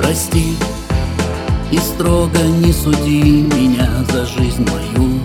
Прости и строго не суди меня за жизнь мою.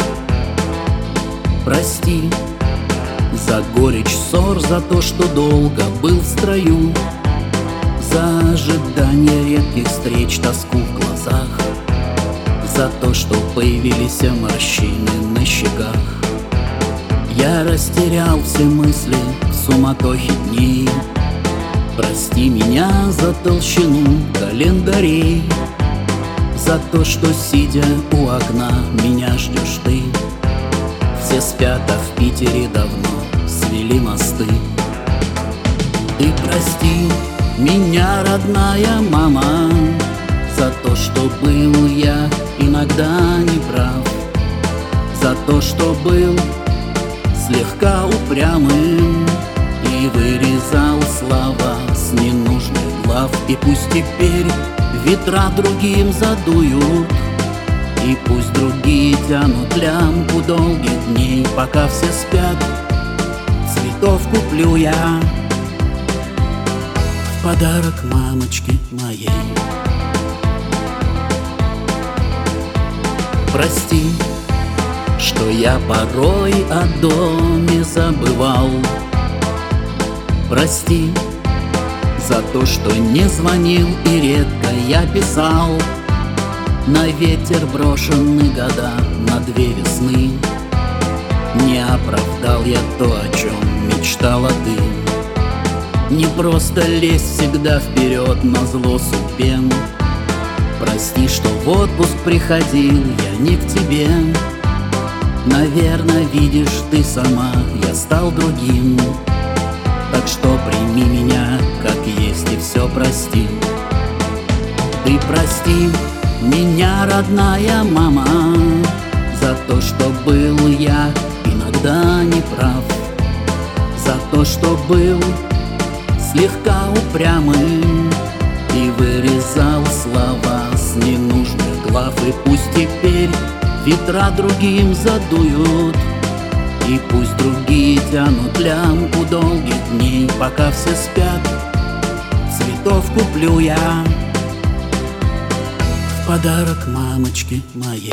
Прости за горечь ссор, за то, что долго был в строю, за ожидание редких встреч, тоску в глазах, за то, что появились морщины на щеках. Я растерял все мысли в суматохе дней. Прости меня за толщину календарей, за то, что, сидя у окна, меня ждешь ты. Все спят, а в Питере давно свели мосты. Ты прости меня, родная мама, за то, что был я иногда неправ, за то, что был слегка упрямым и вырезал слова с ненужных глав. И пусть теперь ветра другим задуют, и пусть другие тянут лямку долгих дней, пока все спят, цветов куплю я в подарок мамочке моей. Прости, что я порой о доме забывал. Прости за то, что не звонил и редко я писал. На ветер брошены года, на две весны. Не оправдал я то, о чем мечтала ты. Не просто лезть всегда вперед назло судьбе. Прости, что в отпуск приходил я не к тебе. Наверное, видишь ты сама, я стал другим. Так что прими меня, как есть, и все прости. Ты прости меня, родная мама, за то, что был я иногда неправ, за то, что был слегка упрямым и вырезал слова с ненужных глав. И пусть теперь ветра другим задуют, и пусть другие тянут лямку долгих дней, пока все спят, цветов куплю я в подарок мамочке моей.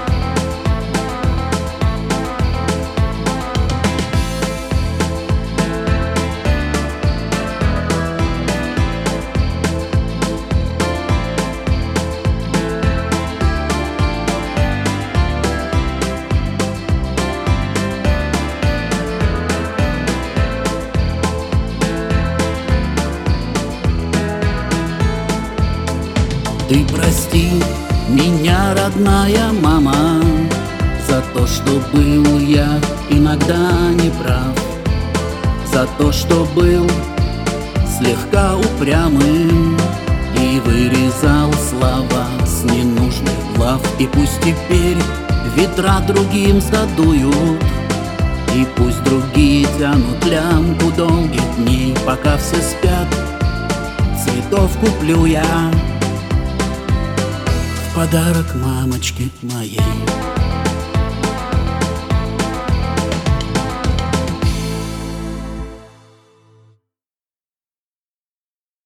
Ты прости меня, родная мама, за то, что был я иногда неправ, за то, что был слегка упрямым и вырезал слова с ненужных глав. И пусть теперь ветра другим задуют, и пусть другие тянут лямку долгих дней, пока все спят, цветов куплю я в подарок мамочке моей.